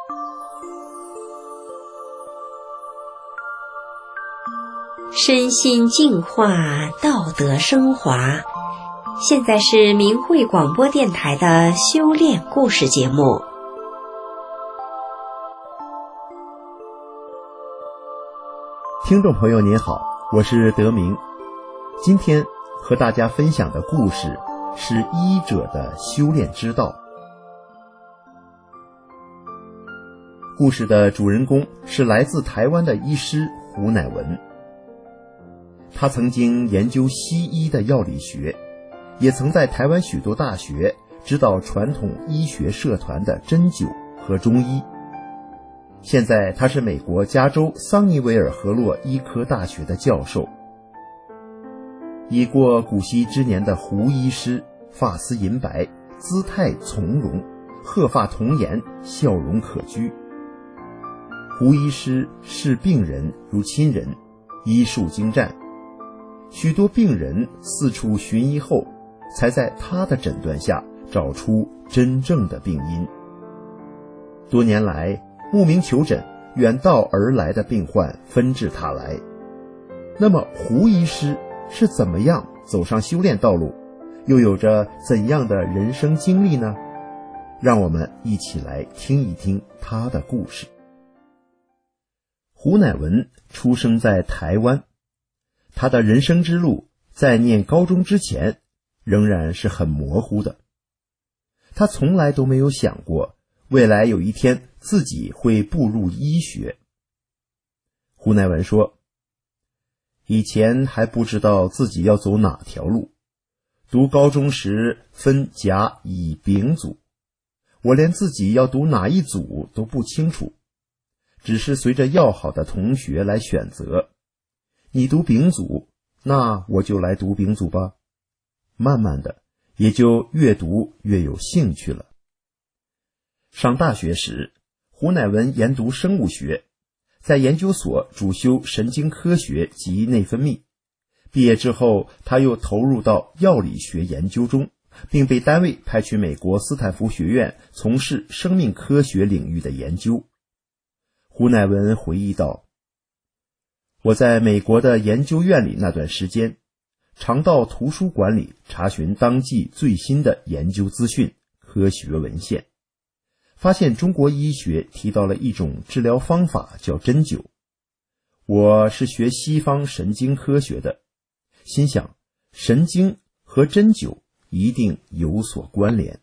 身心净化，道德升华。现在是明慧广播电台的修炼故事节目。 听众朋友您好，我是德明。今天和大家分享的故事是医者的修炼之道。故事的主人公是来自台湾的医师胡乃文。他曾经研究西医的药理学，也曾在台湾许多大学指导传统医学社团的针灸和中医。现在他是美国加州桑尼维尔河洛医科大学的教授。已过古稀之年的胡医师发丝银白，姿态从容，鹤发童颜，笑容可掬。胡医师视病人如亲人，医术精湛，许多病人四处寻医后，才在他的诊断下找出真正的病因。多年来，慕名求诊，远道而来的病患纷至沓来。那么胡医师是怎么样走上修炼道路，又有着怎样的人生经历呢？让我们一起来听一听他的故事。胡乃文出生在台湾，他的人生之路在念高中之前仍然是很模糊的。他从来都没有想过未来有一天自己会步入医学。胡乃文说，以前还不知道自己要走哪条路，读高中时分甲乙丙组，我连自己要读哪一组都不清楚，只是随着要好的同学来选择，你读丙组，那我就来读丙组吧。慢慢的也就越读越有兴趣了。上大学时，胡乃文研读生物学，在研究所主修神经科学及内分泌。毕业之后，他又投入到药理学研究中，并被单位派去美国斯坦福学院从事生命科学领域的研究。胡乃文回忆道，我在美国的研究院里那段时间，常到图书馆里查询当季最新的研究资讯、科学文献，发现中国医学提到了一种治疗方法叫针灸。我是学西方神经科学的，心想神经和针灸一定有所关联。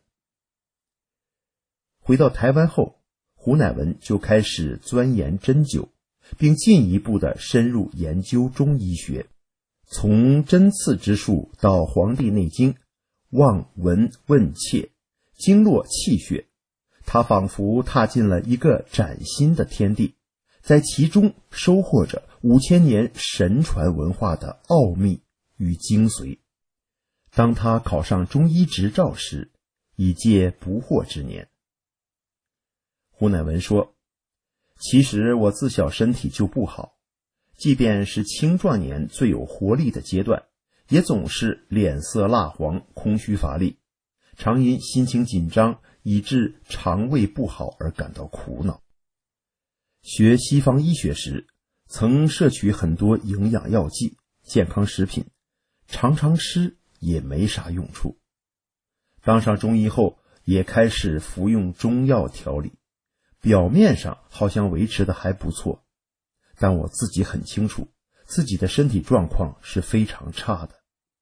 回到台湾后，胡乃文就开始钻研针灸，并进一步的深入研究中医学，从针刺之术到黄帝内经、望闻问切、经络气血，他仿佛踏进了一个崭新的天地，在其中收获着5000年神传文化的奥秘与精髓。当他考上中医执照时，已届不惑之年。胡乃文说，其实我自小身体就不好，即便是青壮年最有活力的阶段，也总是脸色蜡黄，空虚乏力，常因心情紧张以致肠胃不好而感到苦恼。学西方医学时，曾摄取很多营养药剂、健康食品，常常吃也没啥用处。当上中医后，也开始服用中药调理，表面上好像维持的还不错，但我自己很清楚，自己的身体状况是非常差的。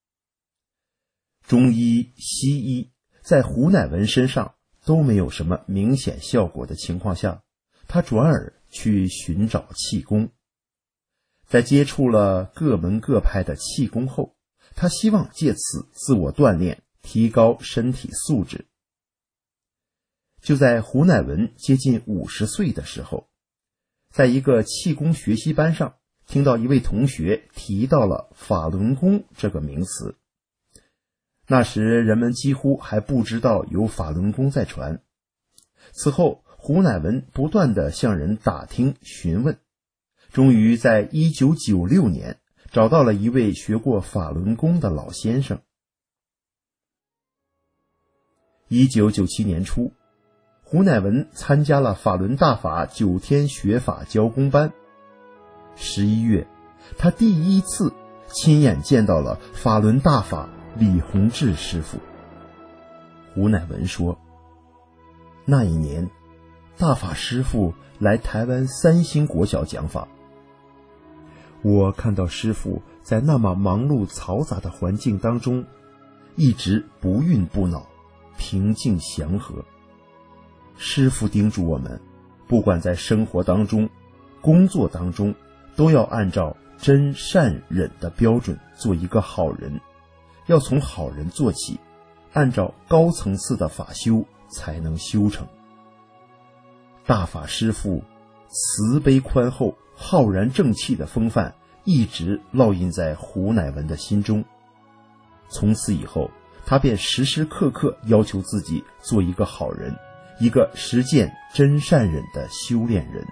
中医、西医在胡乃文身上都没有什么明显效果的情况下，他转而去寻找气功。在接触了各门各派的气功后，他希望借此自我锻炼，提高身体素质。就在胡乃文接近50岁的时候，在一个气功学习班上，听到一位同学提到了法轮功这个名词。那时人们几乎还不知道有法轮功在传。此后，胡乃文不断地向人打听询问，终于在1996年找到了一位学过法轮功的老先生。1997年初， 胡乃文参加了法轮大法9天学法教功班。11月，他第一次亲眼见到了法轮大法李洪志师傅。胡乃文说，那一年大法师傅来台湾3星国小讲法，我看到师傅在那么忙碌嘈杂的环境当中，一直不愠不恼，平静祥和。师父叮嘱我们，不管在生活当中、工作当中，都要按照真善忍的标准做一个好人，要从好人做起，按照高层次的法修才能修成。大法师父慈悲宽厚、浩然正气的风范一直烙印在胡乃文的心中。从此以后，他便时时刻刻要求自己做一个好人，一个实践真善忍的修炼人。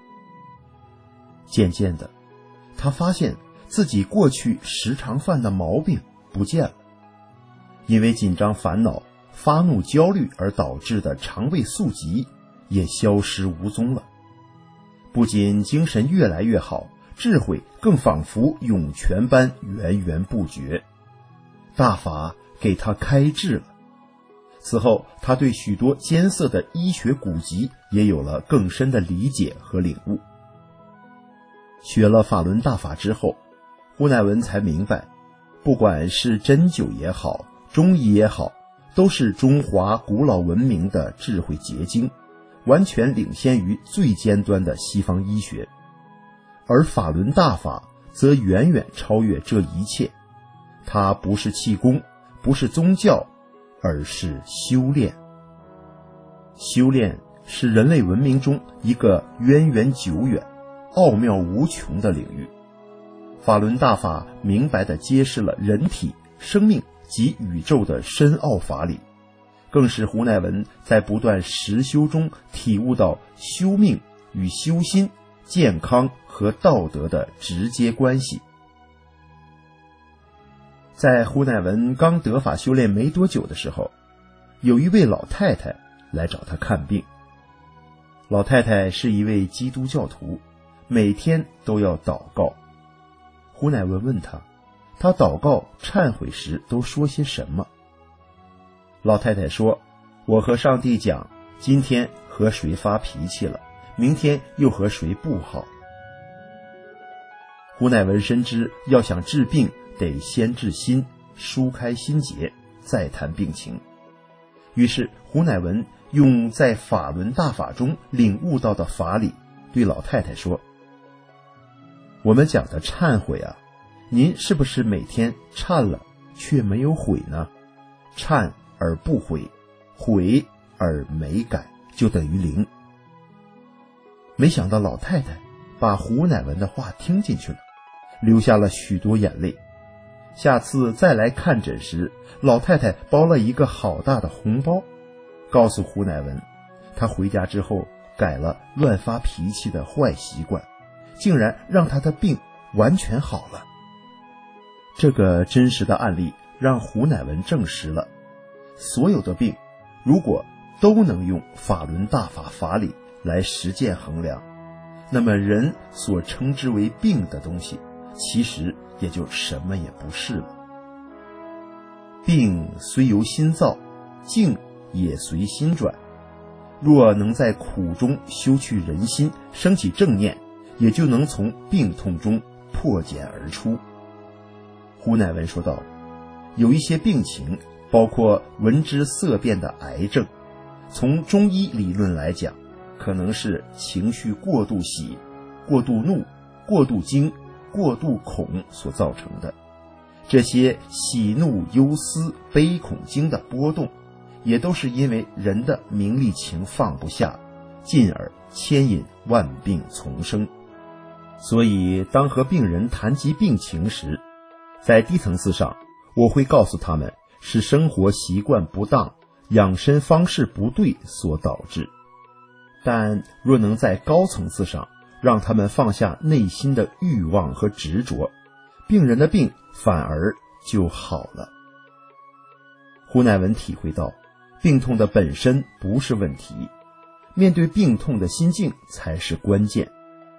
渐渐的，他发现自己过去时常犯的毛病不见了，因为紧张烦恼、发怒焦虑而导致的肠胃宿疾也消失无踪了。不仅精神越来越好，智慧更仿佛涌泉般源源不绝。大法给他开智了。此后，他对许多艰涩的医学古籍也有了更深的理解和领悟。学了法轮大法之后，胡乃文才明白，不管是针灸也好，中医也好，都是中华古老文明的智慧结晶，完全领先于最尖端的西方医学。而法轮大法则远远超越这一切，它不是气功，不是宗教，而是修炼。修炼是人类文明中一个渊源久远、奥妙无穷的领域。法轮大法明白地揭示了人体、生命及宇宙的深奥法理，更使胡乃文在不断实修中体悟到修命与修心、健康和道德的直接关系。在胡乃文刚得法修炼没多久的时候，有一位老太太来找他看病。老太太是一位基督教徒，每天都要祷告。胡乃文问他祷告忏悔时都说些什么。老太太说，我和上帝讲，今天和谁发脾气了，明天又和谁不好。胡乃文深知，要想治病，得先治心，疏开心结，再谈病情。于是胡乃文用在法轮大法中领悟到的法理，对老太太说，我们讲的忏悔啊，您是不是每天忏了却没有悔呢？忏而不悔，悔而没改，就等于0。没想到老太太把胡乃文的话听进去了，流下了许多眼泪。下次再来看诊时，老太太包了一个好大的红包，告诉胡乃文，他回家之后改了乱发脾气的坏习惯，竟然让他的病完全好了。这个真实的案例让胡乃文证实了，所有的病如果都能用法轮大法法理来实践衡量，那么人所称之为病的东西，其实也就什么也不是了。病虽由心造，境也随心转。若能在苦中修去人心，升起正念，也就能从病痛中破茧而出。胡乃文说道，有一些病情，包括闻之色变的癌症，从中医理论来讲，可能是情绪过度喜、过度怒、过度惊、过度恐所造成的。这些喜怒忧思悲恐惊的波动，也都是因为人的名利情放不下，进而牵引万病丛生。所以当和病人谈及病情时，在低层次上，我会告诉他们是生活习惯不当、养生方式不对所导致。但若能在高层次上让他们放下内心的欲望和执着，病人的病反而就好了。胡乃文体会到，病痛的本身不是问题， 面对病痛的心境才是关键。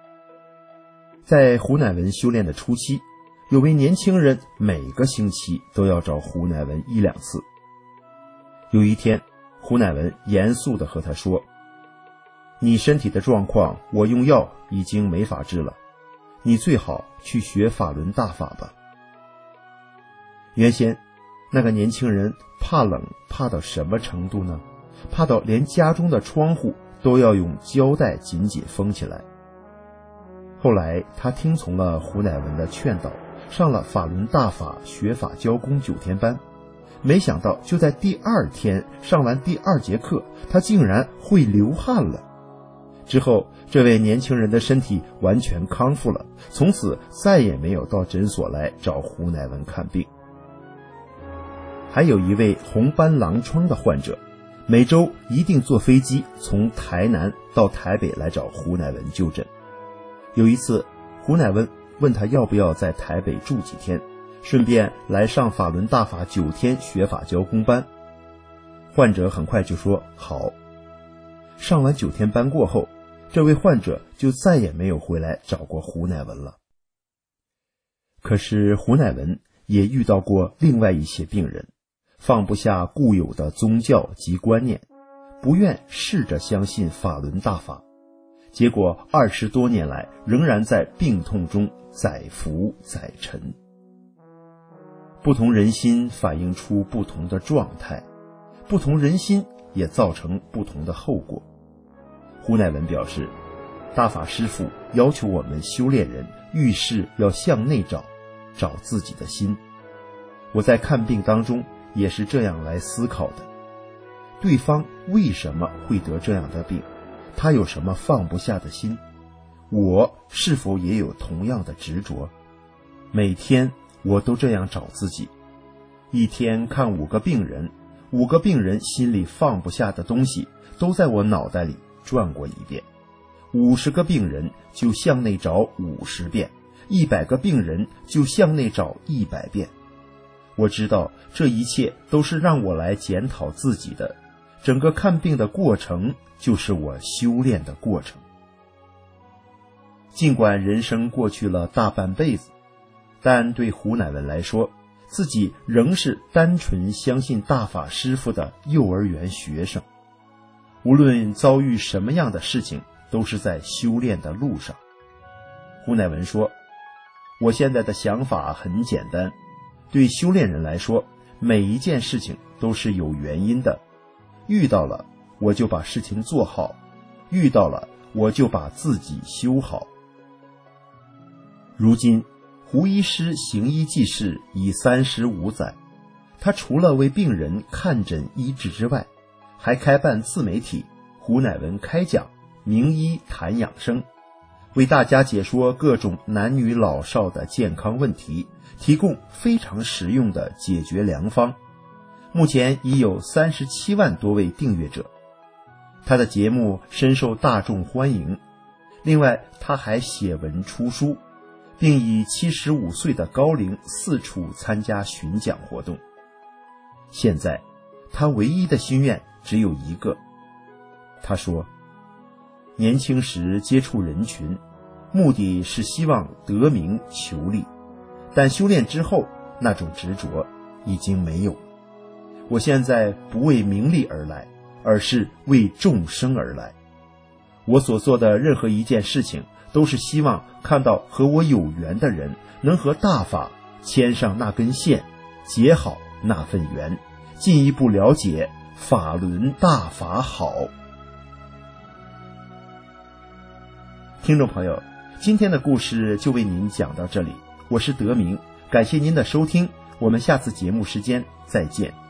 在胡乃文修炼的初期，有位年轻人每个星期都要找胡乃文1-2次。有一天，胡乃文严肃地和他说：你身体的状况我用药已经没法治了，你最好去学法轮大法吧。原先那个年轻人怕冷怕到什么程度呢？怕到连家中的窗户都要用胶带紧紧封起来。后来他听从了胡乃文的劝导，上了法轮大法学法教功9天班。没想到就在第2天上完第2节课，他竟然会流汗了。之后这位年轻人的身体完全康复了，从此再也没有到诊所来找胡乃文看病。还有一位红斑狼疮的患者，每周一定坐飞机从台南到台北来找胡乃文就诊。有一次，胡乃文问他要不要在台北住几天，顺便来上法轮大法9天学法教功班。患者很快就说好。上完9天班过后，这位患者就再也没有回来找过胡乃文了。可是胡乃文也遇到过另外一些病人，放不下固有的宗教及观念，不愿试着相信法轮大法，结果20多年来仍然在病痛中载浮载沉。不同人心反映出不同的状态，不同人心也造成不同的后果。胡乃文表示，大法师父要求我们修炼人遇事要向内找，找自己的心。我在看病当中也是这样来思考的，对方为什么会得这样的病，他有什么放不下的心，我是否也有同样的执着。每天我都这样找自己，一天看5个病人，5个病人心里放不下的东西都在我脑袋里转过一遍，50个病人就向内找50遍，100个病人就向内找100遍。我知道这一切都是让我来检讨自己的，整个看病的过程就是我修炼的过程。尽管人生过去了大半辈子，但对胡乃文来说，自己仍是单纯相信大法师父的幼儿园学生。无论遭遇什么样的事情，都是在修炼的路上。胡乃文说，我现在的想法很简单，对修炼人来说，每一件事情都是有原因的，遇到了我就把事情做好，遇到了我就把自己修好。如今胡医师行医济世已35载，他除了为病人看诊医治之外，还开办自媒体胡乃文开讲，名医谈养生，为大家解说各种男女老少的健康问题，提供非常实用的解决良方。目前已有37万多位订阅者，他的节目深受大众欢迎。另外他还写文出书，并以75岁的高龄四处参加巡讲活动。现在他唯一的心愿只有一个，他说，年轻时接触人群，目的是希望得名求利，但修炼之后，那种执着已经没有了。我现在不为名利而来，而是为众生而来。我所做的任何一件事情，都是希望看到和我有缘的人能和大法牵上那根线，结好那份缘，进一步了解法轮大法好。听众朋友，今天的故事就为您讲到这里，我是德明，感谢您的收听，我们下次节目时间再见。